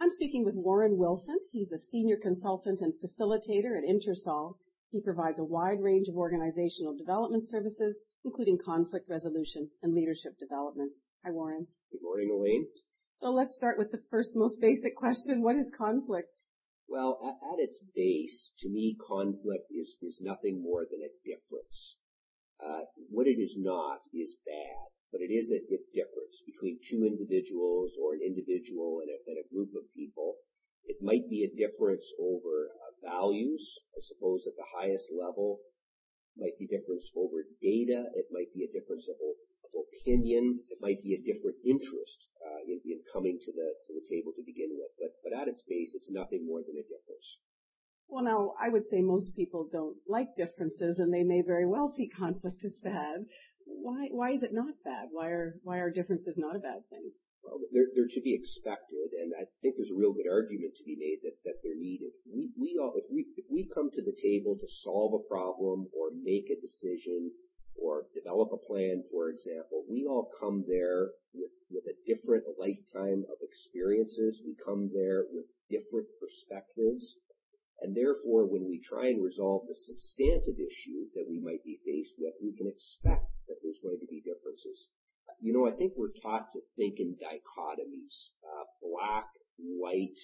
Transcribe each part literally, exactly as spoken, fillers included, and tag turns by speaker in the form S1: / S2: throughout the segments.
S1: I'm speaking with Warren Wilson. He's a senior consultant and facilitator at Intersol. He provides a wide range of organizational development services, including conflict resolution and leadership developments. Hi, Warren.
S2: Good morning, Elaine.
S1: So let's start with the first most basic question. What is conflict?
S2: Well, at, at its base, to me, conflict is, is nothing more than a difference. Uh, what it is not is bad, but it is a, a difference between two individuals or an individual and a, and a group of people. It might be a difference over uh, values, I suppose, at the highest level. It might be a difference over data. It might be a difference of, of opinion. It might be a different interest uh, in, in coming to the to the table to begin with. But but at its base, it's nothing more than a difference.
S1: Well, now, I would say most people don't like differences, and they may very well see conflict as bad. Why why is it not bad? Why are why are differences not a bad thing?
S2: Well, they're, they're to be expected, and I think there's a real good argument to be made that, that they're needed. We, we all, if we, if we come to the table to solve a problem or make a decision or develop a plan, for example, we all come there with, with a different lifetime of experiences. We come there with different perspectives. And therefore, when we try and resolve the substantive issue that we might be faced with, we can expect that there's going to be differences. You know, I think we're taught to think in dichotomies, uh, black, white,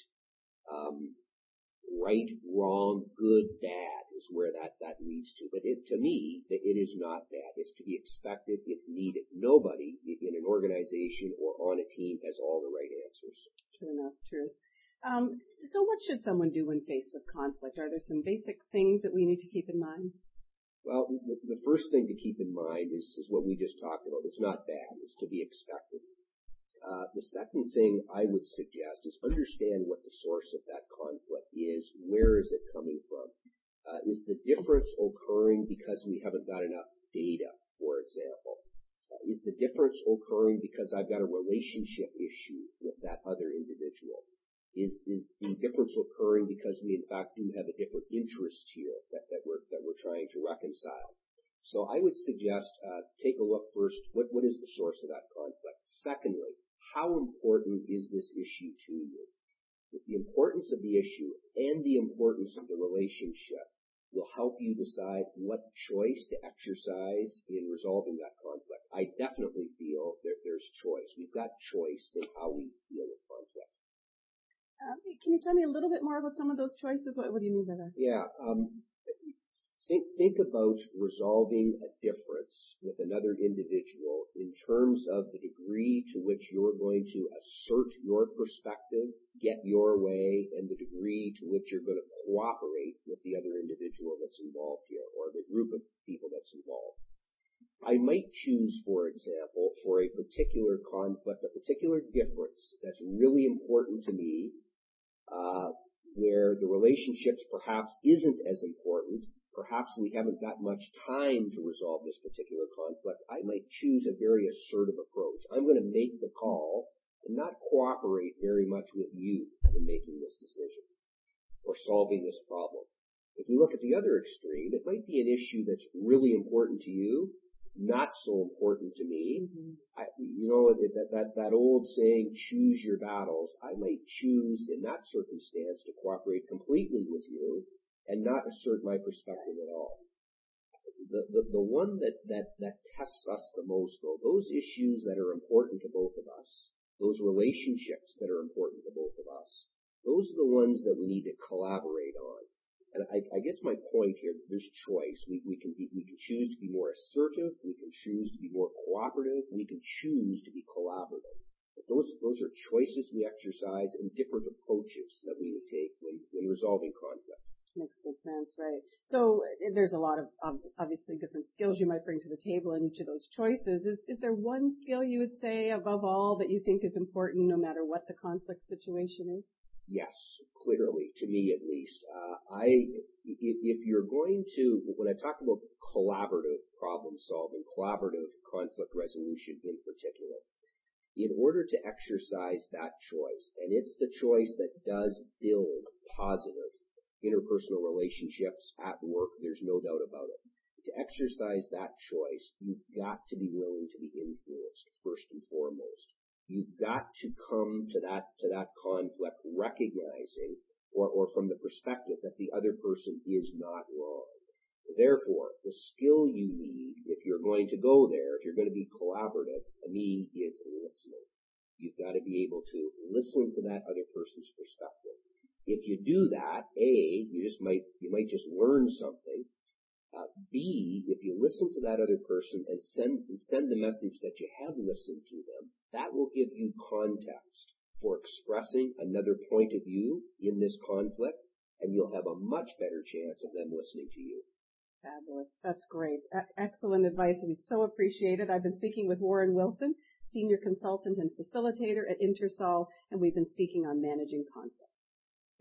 S2: um, right, wrong, good, bad is where that, that leads to. But it, to me, it is not bad. It's to be expected. It's needed. Nobody in an organization or on a team has all the right answers.
S1: True enough, true. Um, so what should someone do when faced with conflict? Are there some basic things that we need to keep in mind?
S2: Well, the, the first thing to keep in mind is, is what we just talked about. It's not bad. It's to be expected. Uh, the second thing I would suggest is understand what the source of that conflict is. Where is it coming from? Uh, is the difference occurring because we haven't got enough data, for example? Uh, is the difference occurring because I've got a relationship issue with that other individual? Is is the difference occurring because we in fact do have a different interest here that, that we're that we're trying to reconcile? So I would suggest uh, take a look first. What what is the source of that conflict? Secondly, how important is this issue to you? The importance of the issue and the importance of the relationship will help you decide what choice to exercise in resolving that conflict. I definitely feel that there's choice. We've got choice in how we deal with conflict.
S1: Uh, can you tell me a little bit more about some of those choices? What, what do you mean by that?
S2: Yeah. Um, think think about resolving a difference with another individual in terms of the degree to which you're going to assert your perspective, get your way, and the degree to which you're going to cooperate with the other individual that's involved here or the group of people that's involved. I might choose, for example, for a particular conflict, a particular difference that's really important to me, Uh, where the relationships perhaps isn't as important, perhaps we haven't got much time to resolve this particular conflict, I might choose a very assertive approach. I'm going to make the call and not cooperate very much with you in making this decision or solving this problem. If we look at the other extreme, it might be an issue that's really important to you, not so important to me. Mm-hmm. I, you know, that, that, that old saying, choose your battles. I might choose in that circumstance to cooperate completely with you and not assert my perspective at all. The, the, the one that, that, that tests us the most, though, those issues that are important to both of us, those relationships that are important to both of us, those are the ones that we need to collaborate on. And I, I guess my point here, there's choice. We, we can be, we can choose to be more assertive. We can choose to be more cooperative. We can choose to be collaborative. But those, those are choices we exercise and different approaches that we would take when, when resolving conflict.
S1: Makes good sense, right? So there's a lot of obviously different skills you might bring to the table in each of those choices. Is, is there one skill you would say above all that you think is important no matter what the conflict situation is?
S2: Yes, clearly, to me at least. Uh, I, if you're going to, when I talk about collaborative problem solving, collaborative conflict resolution in particular, in order to exercise that choice, and it's the choice that does build positive interpersonal relationships at work, there's no doubt about it. To exercise that choice, you've got to be willing to be influenced first and foremost. You've got to come to that, to that conflict recognizing, or, or from the perspective that the other person is not wrong. Therefore, the skill you need, if you're going to go there, if you're going to be collaborative, to me, is listening. You've got to be able to listen to that other person's perspective. If you do that, A, you just might, you might just learn something. Uh, B, if you listen to that other person and send, and send the message that you have listened to them, that will give you context for expressing another point of view in this conflict, and you'll have a much better chance of them listening to you.
S1: Fabulous. That's great. E- excellent advice. We so appreciate it. I've been speaking with Warren Wilson, Senior Consultant and Facilitator at Intersol, and we've been speaking on managing conflict.